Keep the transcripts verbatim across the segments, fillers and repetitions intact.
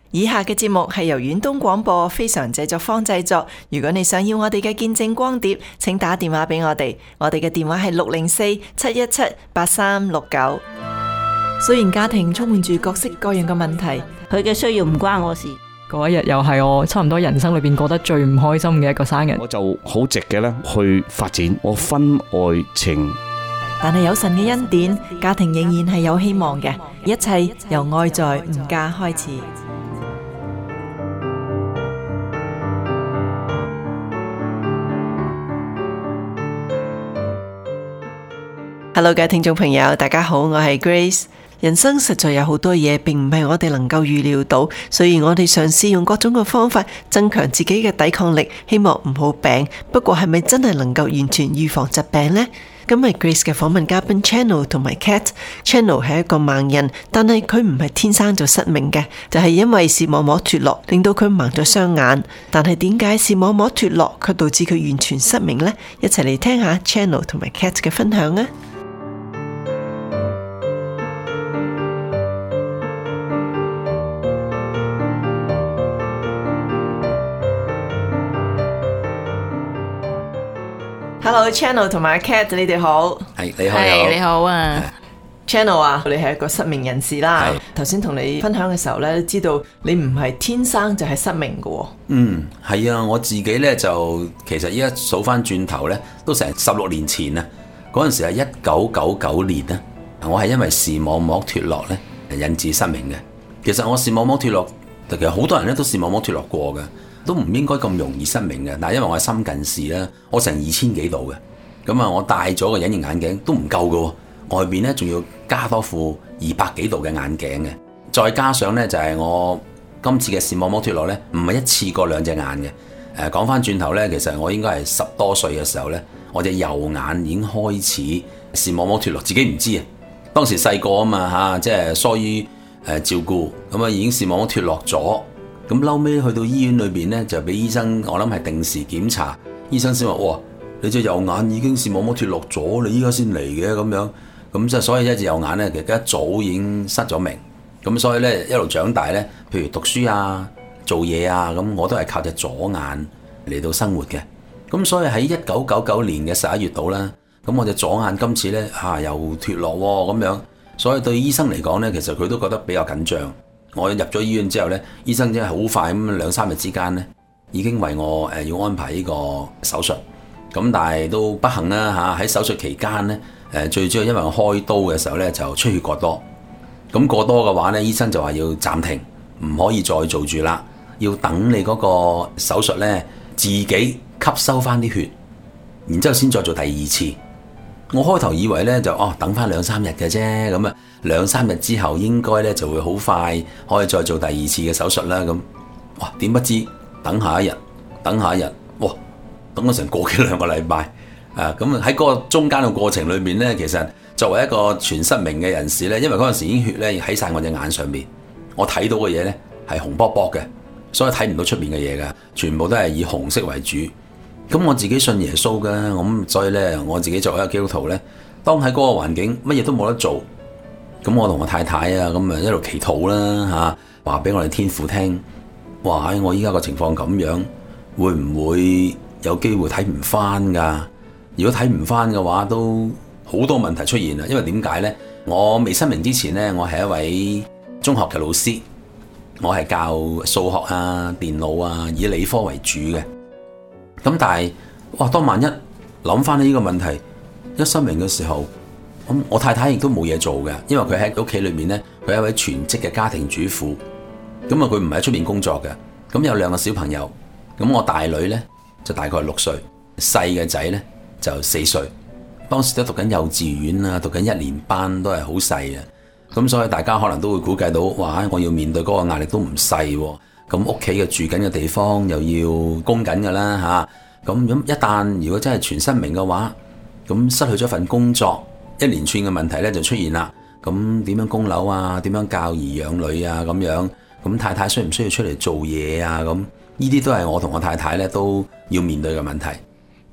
以下嘅節目係由遠東廣播非常製作坊製作。如果你想要我哋嘅見證光碟，請打電話俾我哋。我哋嘅電話係六零四七一七八三六九。雖然家庭充滿住各式各樣嘅問題， 佢嘅需要唔關我事。 嗰一日又係我差唔多人生裏邊過得最唔開心嘅一個生日， 我就好直嘅咧去發展我婚外情。 但係有神嘅恩典，家庭仍然係有希望嘅。一切由愛在吾家開始。Hello， 各位聽眾朋友，大家好，我係 Grace。人生實在有好多嘢，並唔係我哋能夠預料到，所以我哋嘗試用各種嘅方法增強自己嘅抵抗力，希望唔好病。不過係咪真係能夠完全預防疾病呢？今日 Grace 嘅訪問嘉賓 Channel 同埋 Cat。Channel 係一個盲人，但係佢唔係天生就失明嘅，就係因為視網膜脫落，令到佢盲咗雙眼。但係點解視網膜脫落卻導致佢完全失明呢？一齊嚟聽下 Channel 同埋 Cat 嘅分享啊！Hello Channel 同埋 Cat， 你哋好。 係你好， 係你好啊。 Channel 啊，你係一個失明人士啦。頭先同你分享嘅時候咧，知道你唔係天生就係失明嘅。 嗯，係啊，我自己咧就其實依家數翻轉頭咧，都成十六年前啊。嗰陣時係一九九九年啊，我係因為視網膜脫落咧，引致失明嘅。其實我視網膜脫落，其實好多人咧都視網膜脫落過嘅。都唔應該咁容易失明嘅，但係因為我係深近視啦，我成二千幾度嘅，咁啊我戴咗個隱形眼鏡都唔夠嘅，外邊咧仲要加多副二百幾度嘅眼鏡嘅，再加上咧就係、是、我今次嘅視網膜脫落咧，唔係一次過兩隻眼嘅。誒講翻轉頭咧，其實我應該係十多歲嘅時候咧，我隻右眼已經開始視網膜脫落，自己唔知啊。當時細個啊嘛嚇，即係疏於誒照顧，咁啊已經視網膜脫落咗。咁嬲尾去到醫院裏邊咧，就俾醫生，我諗係定時檢查，醫生先話：哇，你隻右眼已經視網膜脫落咗，你依家先嚟嘅咁樣。咁即係所以一隻右眼咧，其實一早已經失咗明。咁所以咧一路長大咧，譬如讀書啊、做嘢啊，咁我都係靠隻左眼嚟到生活嘅。咁所以喺一九九九年嘅十一月度啦，咁我隻左眼今次咧嚇、啊、又脫落喎咁樣，所以對醫生嚟講咧，其實佢都覺得比較緊張。我入咗醫院之後咧，醫生真係好快咁兩三日之間咧，已經為我誒要安排呢個手術。咁但係都不幸啦嚇，喺手術期間咧，誒最主要因為我開刀嘅時候咧就出血過多。咁過多嘅話咧，醫生就話要暫停，唔可以再做住啦，要等你嗰個手術咧自己吸收翻啲血，然之後先再做第二次。我開頭以為咧就哦等翻兩三日嘅啫，咁啊兩三日之後應該咧就會好快可以再做第二次嘅手術啦。咁哇點不知等下一日，等下一日，哇等咗成個幾兩個禮拜啊！咁喺嗰個中間嘅過程裏面咧，其實作為一個全失明嘅人士咧，因為嗰陣時已經血咧喺晒我隻眼上邊，我睇到嘅嘢咧係紅卜卜嘅，所以睇唔到出面嘅嘢㗎，全部都係以紅色為主。咁我自己信耶穌嘅，咁所以咧我自己作為一個基督徒咧，當喺嗰個環境乜嘢都冇得做，咁我同我太太啊咁啊一路祈禱啦嚇，話俾我哋天父聽，哇！我依家個情況咁樣，會唔會有機會睇唔翻㗎？如果睇唔翻嘅話，都好多問題出現啦。因為點解咧？我未失明之前咧，我係一位中學嘅老師，我係教數學啊、電腦啊，以理科為主嘅。咁但係，哇！當萬一諗翻呢個問題，一失明嘅時候，咁我太太亦都冇嘢做嘅，因為佢喺屋企裏面咧，佢係一位全職嘅家庭主婦。咁啊，佢唔係喺出面工作嘅。咁有兩個小朋友，咁我大女咧就大概六歲，細嘅仔咧就四歲。當時都讀緊幼稚園啊，讀緊一年班，都係好細嘅。咁所以大家可能都會估計到，哇！我要面對嗰個壓力都唔細喎。咁屋企嘅住緊嘅地方又要供緊㗎啦嚇，咁咁一旦如果真係全失明嘅話，咁失去咗份工作，一連串嘅問題咧就出現啦。咁點樣供樓啊？點樣教兒養女啊？咁樣咁太太需唔需要出嚟做嘢啊？咁呢啲都係我同我太太咧都要面對嘅問題。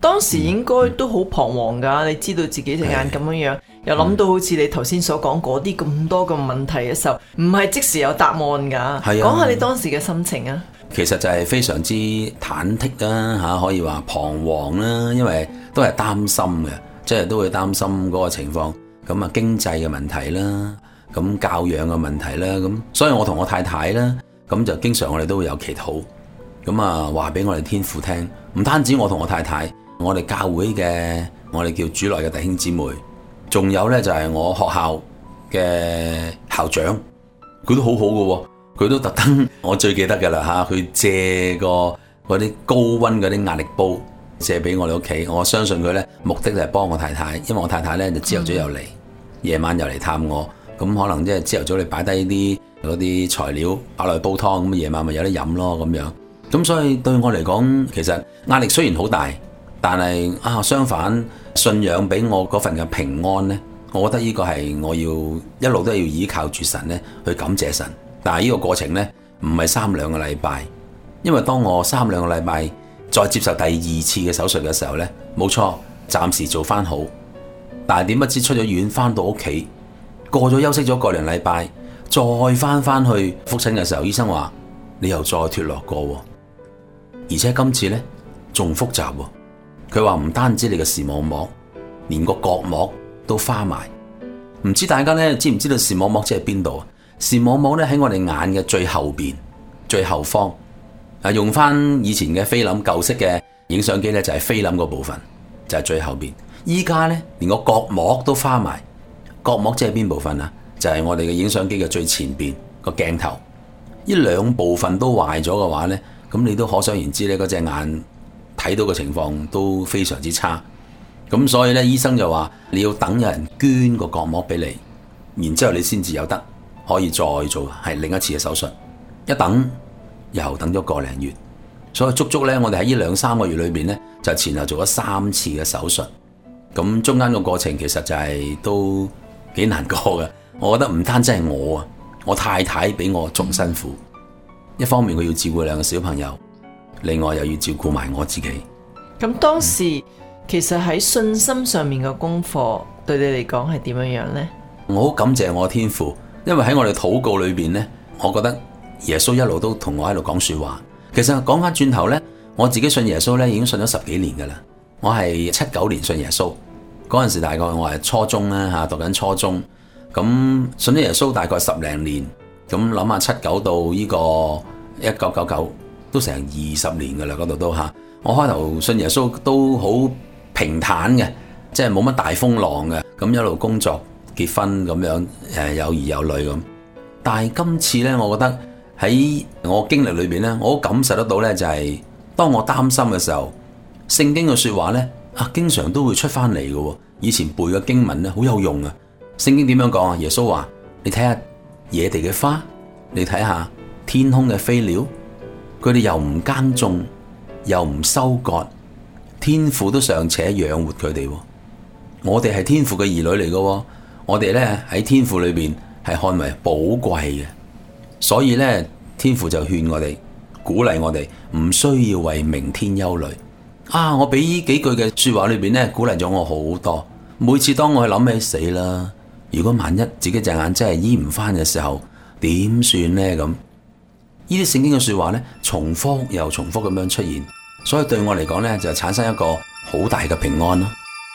當時應該都好彷徨㗎，你知道自己隻眼咁樣樣，又諗到好似你頭先所講嗰啲咁多個問題嘅時候，唔係即時有答案㗎。講下你當時嘅心情啊。 其實就係非常之忐忑啦，嚇可以話彷徨啦，因為都係擔心嘅，即係都會擔心嗰個情況。咁啊經濟嘅問題啦，咁教養嘅問題啦，咁所以我同我太太啦，咁就經常我哋都會有祈禱，咁啊話俾我哋天父聽。唔單止我同我太太，我哋教會嘅我哋叫主內嘅弟兄姊妹，仲有呢就係我學校嘅校長，佢都好好嘅喎。佢都特登，我最記得嘅啦嚇，佢借個嗰啲高溫嗰啲壓力煲借俾我哋屋企。我相信佢呢目的就係幫我太太，因為我太太呢就朝頭早又嚟，夜晚又嚟探我。咁可能即係朝頭早你擺低啲嗰啲材料擺落去煲湯，咁夜晚咪有得飲咯咁樣。咁所以對我嚟講，其實壓力雖然好大，但係啊相反，信仰俾我嗰份嘅平安呢，我覺得呢個係我要一路都要依靠住神呢去感謝神。但係呢個過程呢，唔係三兩個禮拜，因為當我三兩個禮拜再接受第二次嘅手術嘅時候呢，冇錯，暫時做翻好。但係點不知出咗院翻到屋企，過咗休息咗個零禮拜，再翻翻去復診嘅時候，醫生話你又再脫落過，而且今次呢仲複雜。佢話唔單止你嘅視網膜，連個角膜都花埋。唔知大家呢知唔知道視網膜即係邊度啊？視網膜咧喺我哋眼嘅最後邊、最後方，啊用翻以前嘅菲林舊式嘅影相機咧，就係菲林個部分，就係最後邊。依家咧連個角膜都花埋，角膜即係邊部分啊？就係我哋嘅影相機嘅最前邊個鏡頭。呢兩部分都壞咗嘅話咧，咁你都可想而知咧，嗰隻眼睇到嘅情況都非常之差。咁所以咧，醫生就話你要等有人捐個角膜俾你，然之後你先至有得。可以再做係另一次嘅手術，一等又等咗個零月，所以足足咧，我哋喺呢兩三個月裏邊咧，就前後做咗三次嘅手術。咁中間個過程其實就係都幾難過嘅。我覺得唔單止係我啊，我太太比我仲辛苦。一方面佢要照顧兩個小朋友，另外又要照顧埋我自己。 咁當時、嗯、其實喺信心上面嘅功課對你嚟講係點樣樣呢？ 我好感謝我天父。因為喺我哋禱告裏邊呢，我覺得耶穌一路都同我喺度講說話。其實講翻轉頭呢，我自己信耶穌呢已經信咗十幾年噶啦。我係七九年信耶穌，嗰陣時大概我係初中啦吓，讀緊初中。咁信咗耶穌大概十零年，咁諗下七九到呢個一九九九都成二十年噶啦，嗰度都吓。我開頭信耶穌都好平坦嘅，即係冇乜大風浪嘅，咁一路工作。結婚咁樣，誒有兒有女咁，但係今次呢，我覺得喺我經歷裏邊呢，我好感受得到呢，就係當我擔心嘅時候，聖經嘅說話呢，啊，經常都會出翻嚟嘅。以前背嘅經文呢，好有用啊。聖經點樣講啊？耶穌話：你睇下野地嘅花，你睇下天空嘅飛鳥，佢哋又唔耕種，又唔收割，天父都尚且養活佢哋。我哋係天父嘅兒女嚟嘅。我哋咧喺天父裏邊係看為寶貴嘅，所以咧天父就勸我哋，鼓勵我哋唔需要為明天憂慮。啊，我俾呢幾句嘅說話裏邊咧鼓勵咗我好多。每次當我去諗起死啦，如果萬一自己隻眼真係醫唔翻嘅時候，點算呢？咁呢啲聖經嘅說話咧，重複又重複咁樣出現，所以對我嚟講咧就產生一個好大嘅平安咯。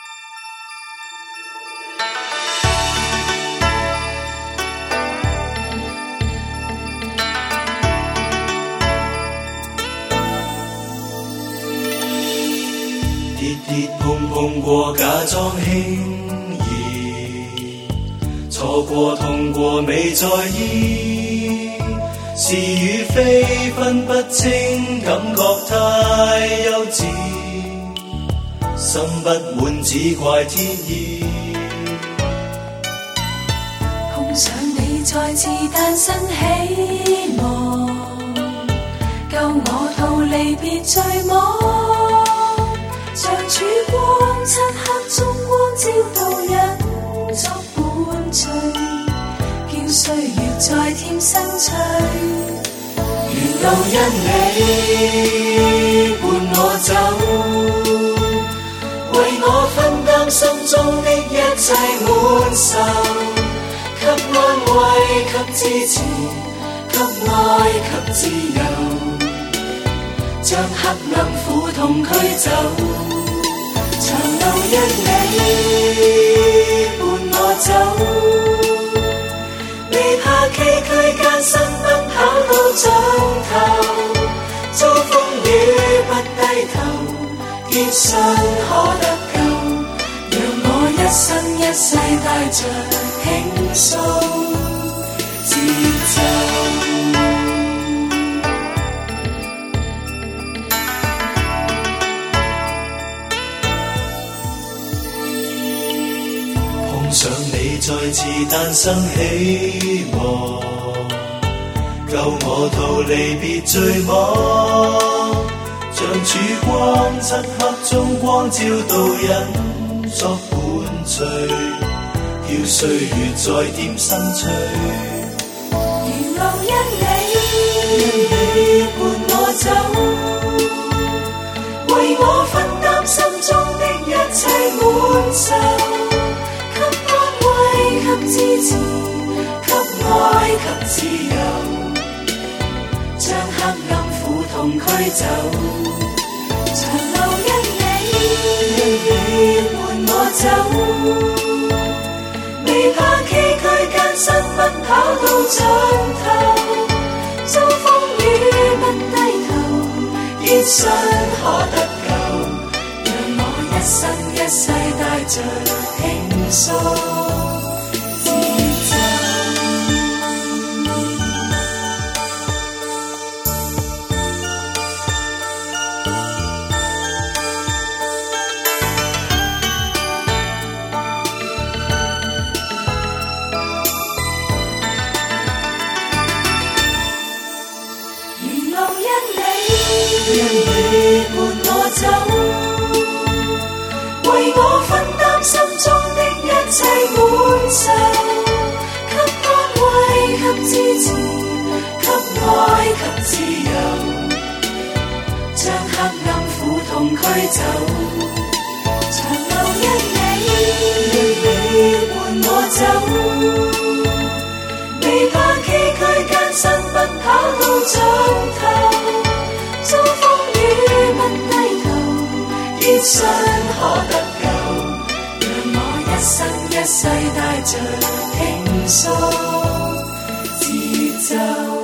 跌跌碰碰過假裝輕易，錯過痛過未在意，是與非分不清，感覺太幼稚，心不滿只怪天意。 碰上你再次誕生希望，救我逃離別罪網，像曙光，漆黑中光照到人作伴隨，叫歲月再添生趣。沿路因你伴我走， 為我分擔心中的一切滿愁，給安慰，給支持，給愛，給自由，將黑暗苦痛驅走。長路一里伴我走，未怕崎嶇艱辛奔跑到盡頭，遭風雨不低頭，堅信可得救，讓我一生一世帶着輕鬆節奏。碰上你再次誕生希望，救我逃離別罪惡，像曙光漆黑中光照到人作伴隨，叫歲月再點新趣。沿路一里伴我走，為我分擔心中的一切滿愁，給安慰，給支持，給愛，給自由，將黑暗苦痛驅走。長路一里伴我走，未怕崎嶇艱辛奔跑到盡頭，遭風雨不低頭，堅信可得救，讓我一生一世帶着輕鬆。走，為我分擔心中的一切滿愁，給安慰，給支持，給愛，給自由，將黑暗苦痛驅走。長路一里伴我走，未怕崎嶇艱辛奔跑到盡頭，遭風雨不低頭，堅信可得救，讓我一生一世帶着輕鬆節奏。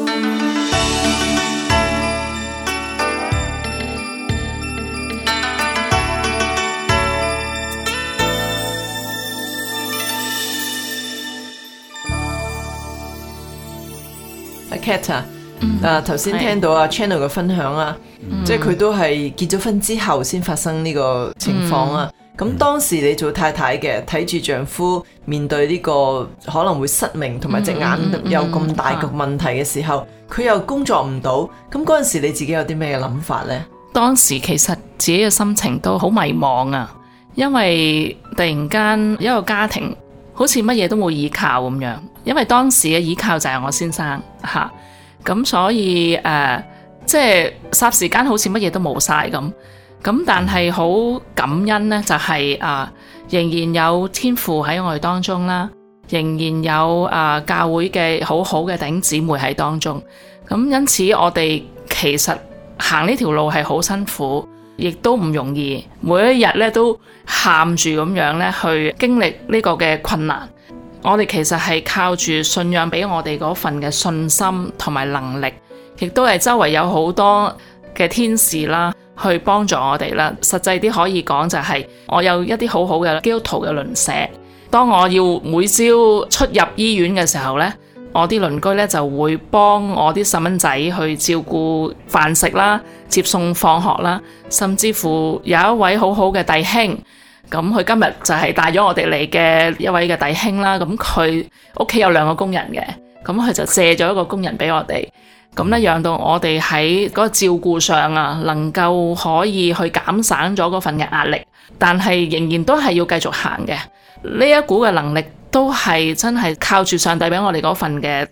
阿 Cat 啊，誒頭先聽到阿 Channel 嘅分享啊，嗯、即係佢都係結咗婚之後先發生呢個情況啊。咁、嗯、當時你做太太嘅，睇住丈夫面對呢個可能會失明同埋隻眼有咁大嘅問題嘅時候，佢、嗯嗯嗯、又工作唔到，咁嗰陣時你自己有啲咩嘅諗法呢？ 當時其實自己嘅心情都好迷茫啊，因為突然間一個家庭好似乜嘢都冇依靠咁樣。因為當時嘅依靠就係我先生吓，咁、啊、所以誒、呃，即係霎時間好似乜嘢都冇晒咁，咁但係好感恩呢，就係、是、啊、呃，仍然有天父喺我哋當中啦，仍然有啊、呃、教會嘅好好嘅弟兄姊妹喺當中，咁因此我哋其實行呢條路係好辛苦，亦都唔容易，每一日咧都喊住咁樣咧去經歷呢個嘅困難。我哋其實係靠住信仰俾我哋嗰份嘅信心同埋能力，亦都係周圍有好多嘅天使啦，去幫助我哋啦。實際啲可以講就係我有一啲好好嘅基督徒嘅鄰舍。當我要每朝出入醫院嘅時候呢，我啲鄰居呢就會幫我啲細蚊仔去照顧飯食啦、接送放學啦，甚至乎有一位好好嘅弟兄。咁佢今日就係帶咗我哋嚟嘅一位嘅弟兄啦，咁佢屋企有兩個工人嘅，咁佢就借咗一個工人俾我哋，咁咧讓到我哋喺嗰個照顧上啊，能夠可以去減省咗嗰份嘅壓力，但係仍然都係要繼續行嘅。呢一股嘅能力都係真係靠住上帝俾我哋嗰份嘅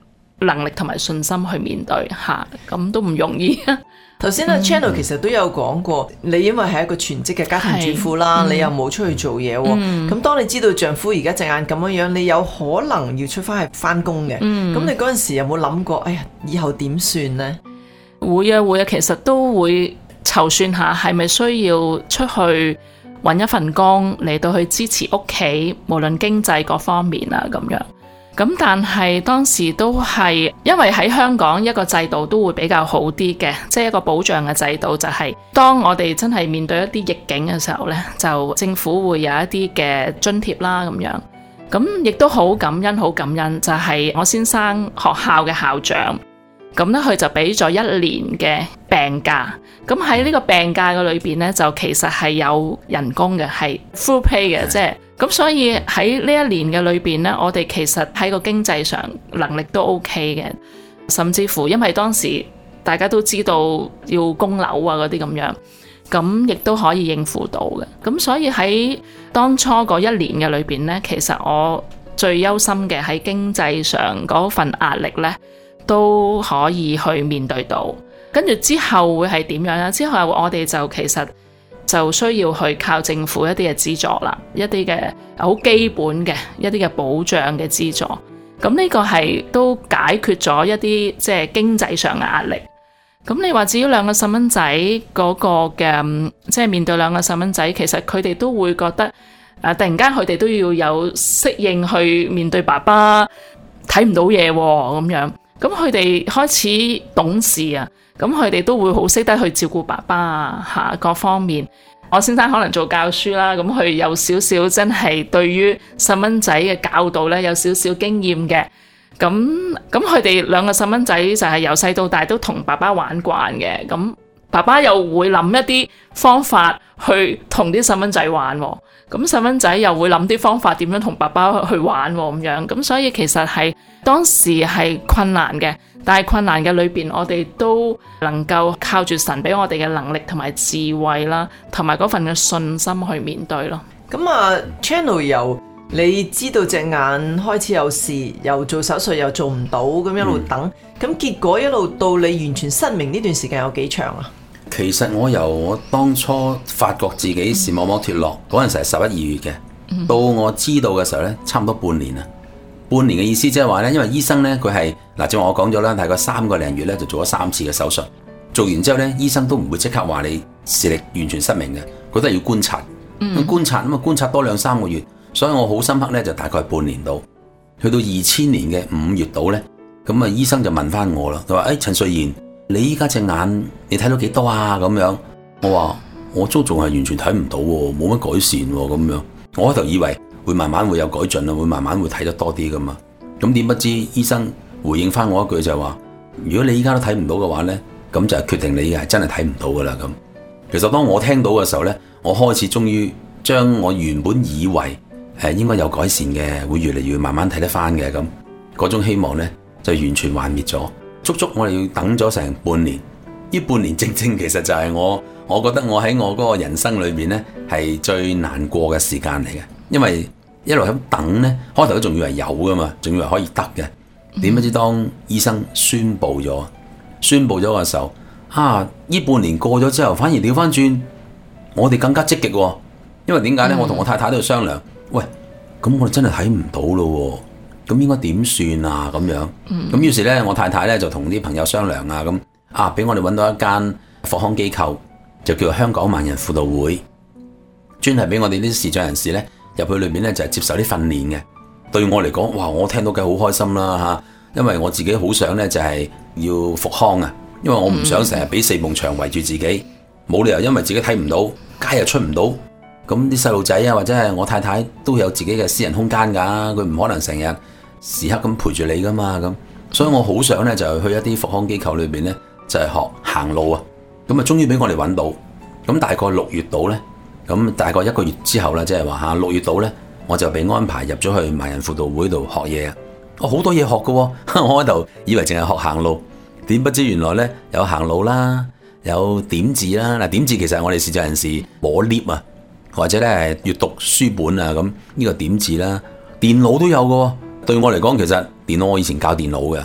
能力同埋信心去面對嚇，咁都唔容易。 頭先阿 Channel 其實都有講過，你因為係一個全職嘅家庭主婦啦，你又冇出去做嘢喎。咁當你知道丈夫而家隻眼咁樣樣，你有可能要出翻去翻工嘅。咁你嗰陣時有冇諗過？哎呀，以後點算呢？ 會啊會啊，其實都會籌算下係咪需要出去揾一份工嚟到去支持屋企，無論經濟各方面啊咁樣。咁但係當時都係因為喺香港一個制度都會比較好啲嘅，即係一個保障嘅制度，就係當我哋真係面對一啲逆境嘅時候呢，就政府會有一啲嘅津貼啦咁樣。咁亦都好感恩好感恩，就係我先生學校嘅校長，咁呢佢就俾咗一年嘅病假。咁喺呢個病假嘅裏邊呢，就其實係有人工嘅，係 full pay 嘅，即係咁。所以喺呢一年嘅裏邊呢，我哋其實喺個經濟上能力都 OK 嘅，甚至乎因為當時大家都知道要供樓啊嗰啲咁樣，咁亦都可以應付到嘅。咁所以喺當初嗰一年嘅裏邊呢，其實我最憂心嘅喺經濟上嗰份壓力呢，都可以去面對到。跟住之後會係點樣呢？之後我哋就其實就需要去靠政府一啲嘅資助啦，一啲嘅好基本嘅一啲嘅保障嘅資助。咁呢個係都解決咗一啲即係經濟上嘅壓力。咁你話至於兩個細蚊仔嗰個嘅，即係面對兩個細蚊仔，其實佢哋都會覺得誒，突然間佢哋都要有適應去面對爸爸睇唔到嘢咁樣。咁佢哋開始懂事啊，咁佢哋都會好識得去照顧爸爸啊，嚇各方面。我先生可能做教書啦，咁佢有少少真係對於細蚊仔嘅教導咧有少少經驗嘅。咁咁佢哋兩個細蚊仔就係由細到大都同爸爸玩慣嘅。咁爸爸又會諗一啲方法去同啲細蚊仔玩喎，咁細蚊仔又會諗啲方法點樣同爸爸去玩喎咁樣。咁所以其實係當時係困難嘅，但係困難嘅裏邊，我哋都能夠靠住神俾我哋嘅能力同埋智慧啦，同埋嗰份嘅信心去面對咯。 咁啊 Channel 由你知道隻眼開始有事，又做手術又做唔到，咁一路等，咁、嗯、結果一路到你完全失明呢段時間有幾長啊？ 其實我由我當初發覺自己視網膜脫落嗰陣時係十一二月嘅，嗯、到我知道嘅時候呢，差唔多半年啦。半年嘅意思即係話呢，因為醫生呢，佢係嗱，正如我講咗啦，大概三個零月呢就做咗三次嘅手術，做完之後呢，醫生都唔會即刻話你視力完全失明嘅，佢都係要觀察，咁、嗯、觀察咁啊觀察多兩三個月，所以我好深刻呢，就大概半年到，去到二千年嘅五月度呢，咁啊醫生就問翻我啦，佢話誒陳瑞賢，你依家隻眼你睇到幾多啊？咁樣，我話我都仲係完全睇唔到喎，冇乜改善喎，咁樣，我開頭以為會慢慢會有改進啊，會慢慢會睇得多啲噶嘛。咁點不知醫生回應翻我一句就話，如果你依家都睇唔到嘅話呢，咁就係決定你係真係睇唔到噶啦咁。其實當我聽到嘅時候呢，我開始終於將我原本以為誒應該有改善嘅，會越嚟越慢慢睇得翻嘅咁，嗰種希望呢，就完全幻滅咗。足足我哋要等咗成半年，呢半年正正其實就係我，我覺得我喺我嗰個人生裏面呢，係最難過嘅時間嚟嘅，因為一路喺等呢，開頭都仲以為有噶嘛，仲以為可以得嘅，點不知當醫生宣布咗，宣布咗嘅時候，啊，呢半年過咗之後，反而調翻轉，我哋更加積極喎，因為點解呢？我同我太太都要商量，喂，咁我哋真係睇唔到咯。咁應該點算啊？咁樣，咁於是咧，我太太咧就同啲朋友商量啊，咁啊，俾我哋揾到一間復康機構，就叫做香港盲人輔導會，專係俾我哋啲視障人士咧入去裏面咧就係接受啲訓練嘅。對我嚟講，哇！我聽到梗係好開心啦嚇，因為我自己好想咧就係要復康啊，因為我唔想成日俾四埲牆圍住自己，冇理由因為自己睇唔到，街又出唔到，咁啲細路仔啊或者係我太太都有自己嘅私人空間㗎，佢唔可能成日時刻咁陪住你噶嘛，咁所以我好想咧就去一啲復康機構裏邊咧就係學行路啊，咁啊終於俾我哋揾到，咁大概六月度咧，咁大概一個月之後啦，即係話吓六月度咧，我就被安排入咗去盲人輔導會度學嘢啊，我好多嘢學噶，我喺度以為淨係學行路，點不知原來咧有行路啦，有點字啦，嗱點字其實係我哋視障人士摸 lift 啊，或者咧係閱讀書本啊，咁呢個點字啦，電腦都有噶。對我嚟講，其實電腦我以前教電腦嘅，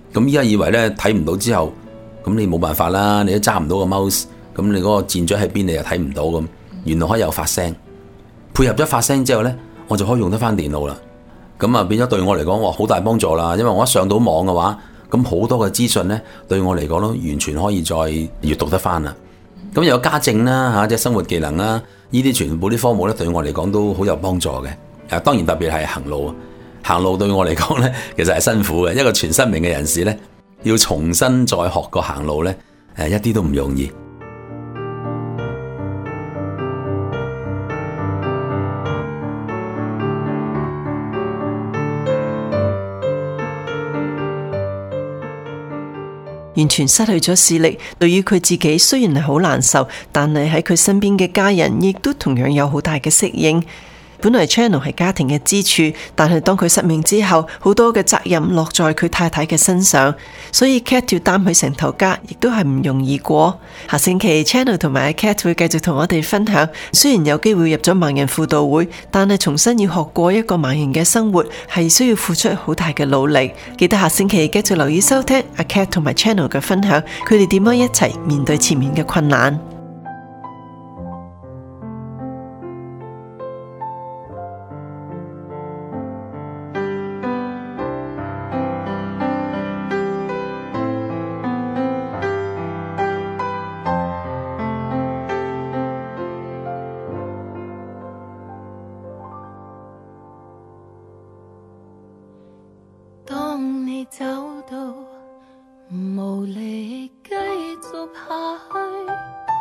咁依家以為呢睇唔到之後，咁你冇辦法啦，你都揸唔到個 mouse， 咁你嗰個箭嘴喺邊你又睇唔到咁。原來可以有發聲，配合咗發聲之後呢，我就可以用得翻電腦啦。咁啊變咗對我嚟講，哇好大幫助啦！因為我一上到網嘅話，咁好多嘅資訊呢，對我嚟講都完全可以再閱讀得翻啦。咁又有家政啦嚇，即係生活技能啦，呢啲全部啲科目呢，對我嚟講都好有幫助嘅。啊，當然特別係行路，行路對我嚟講呢，其實係辛苦嘅。一個全失明嘅人士呢，要重新再學個行路呢，誒一啲都唔容易。 完全失去咗視力，對於佢自己雖然係好難受，但係喺佢身邊嘅家人亦都同樣有好大嘅適應。本來 Channel 係家庭嘅支柱，但係當佢失明之後，好多嘅責任落在佢太太嘅身上，所以 Cat 要擔起成頭家，亦都係唔容易過。下星期 Channel 同埋 Cat 會繼續同我哋分享，雖然有機會入咗盲人輔導會，但係重新要學過一個盲人嘅生活，係需要付出好大嘅努力。記得下星期繼續留意收聽阿 Cat 同埋 Channel 嘅分享，佢哋點樣一齊面對前面嘅困難。 當你走到無力繼續下去，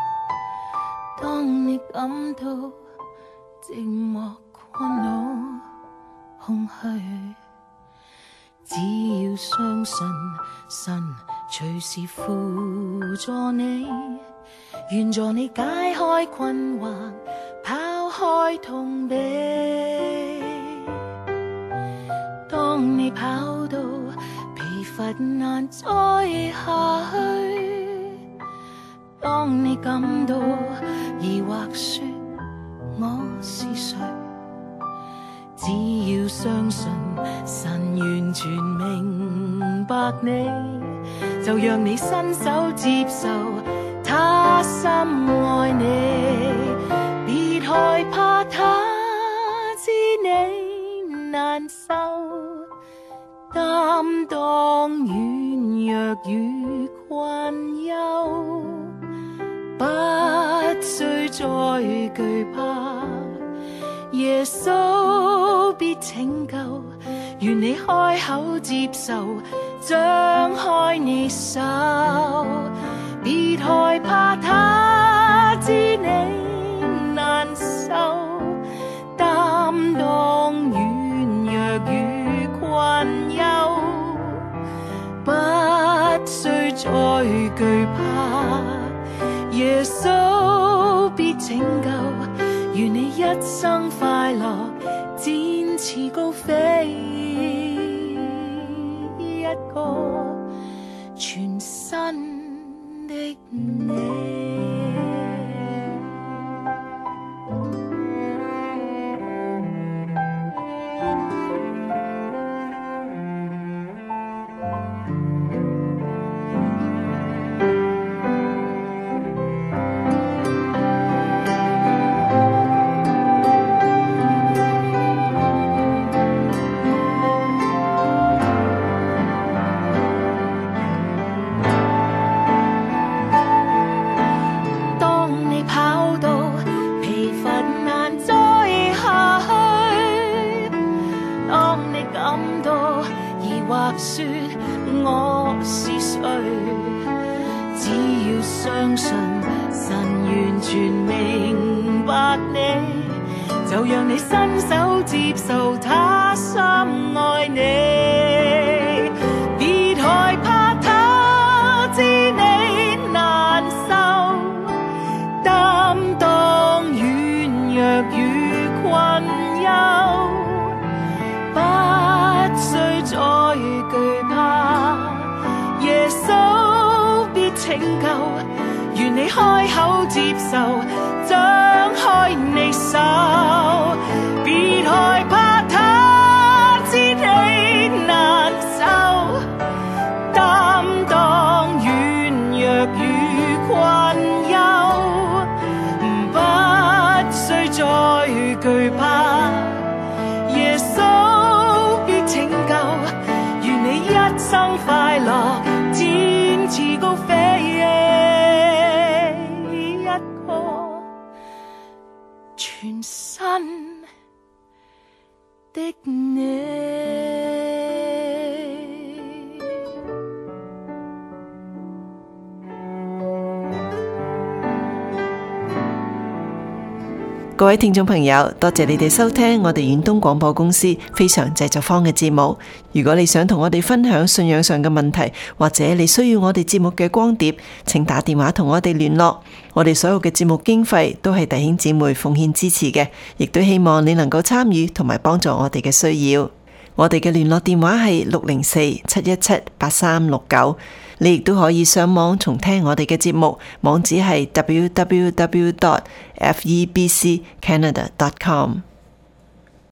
當你感到寂寞困惱空虛，只要相信神隨時輔助你，願助你解開困惑，拋開痛悲。當你跑到疲乏難再下去，當你感到疑惑說我是誰，只要相信神完全明白你，就讓你伸手接受他深愛你，別害怕他知你難受，擔當軟弱與困憂，不需再懼怕，耶穌必拯救，願你開口接受，張開你手，別害怕他知你難受，擔當軟弱與困憂，不需再懼怕，耶穌必拯救，願你一生快樂，展翅高飛，一個全新的你。說我是誰，只要相信神完全明白你，就讓你伸手接受他深愛你，別害怕他知你難受，擔當軟弱與困憂，不需再懼怕，耶穌必拯救，願你開口接受，張開你手，別害怕他知你難受，擔各位聽眾朋友，多謝你哋收聽我哋遠東廣播公司非常製作坊嘅節目。如果你想同我哋分享信仰上嘅問題，或者你需要我哋節目嘅光碟，請打電話同我哋聯絡。我哋所有嘅節目經費都係弟兄姊妹奉獻支持嘅，亦都希望你能夠參與同埋幫助我哋嘅需要。我哋嘅聯絡電話係六零四七一七八三六九。你亦都可以上網重聽我哋嘅節目，網址係 w w w dot f e b c canada dot com。